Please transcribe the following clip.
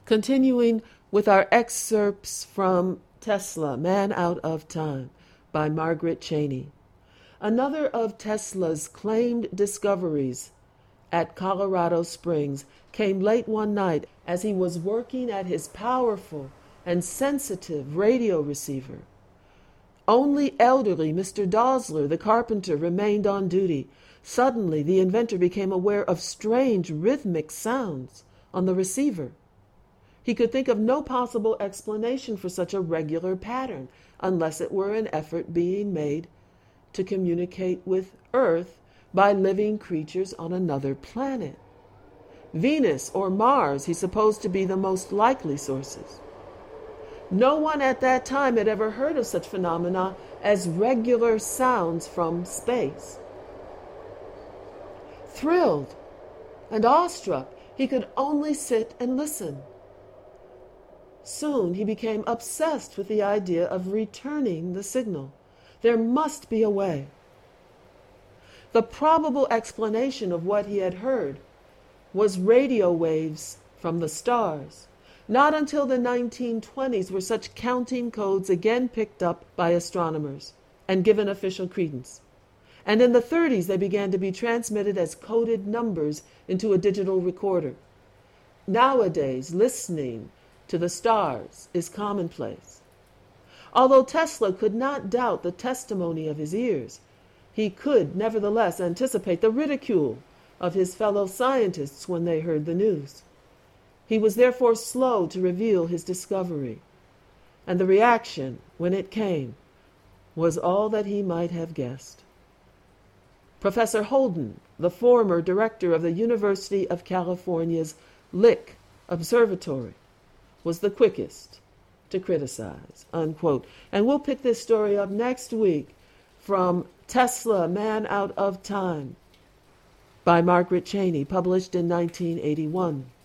Continuing with our excerpts from Tesla, Man Out of Time, by Margaret Cheney. Another of Tesla's claimed discoveries at Colorado Springs came late one night as he was working at his powerful and sensitive radio receiver. Only elderly Mr. Dosler, the carpenter, remained on duty. Suddenly, the inventor became aware of strange rhythmic sounds on the receiver. He could think of no possible explanation for such a regular pattern, unless it were an effort being made to communicate with Earth by living creatures on another planet. Venus or Mars he supposed to be the most likely sources. No one at that time had ever heard of such phenomena as regular sounds from space. Thrilled and awestruck, he could only sit and listen. Soon he became obsessed with the idea of returning the signal. There must be a way. The probable explanation of what he had heard was radio waves from the stars. Not until the 1920s were such counting codes again picked up by astronomers and given official credence. And in the 30s they began to be transmitted as coded numbers into a digital recorder. Nowadays, listening to the stars is commonplace. Although Tesla could not doubt the testimony of his ears, he could nevertheless anticipate the ridicule of his fellow scientists when they heard the news. He was therefore slow to reveal his discovery, and the reaction, when it came, was all that he might have guessed. Professor Holden, the former director of the University of California's Lick Observatory, was the quickest to criticize, unquote. And we'll pick this story up next week from Tesla, Man Out of Time, by Margaret Cheney, published in 1981.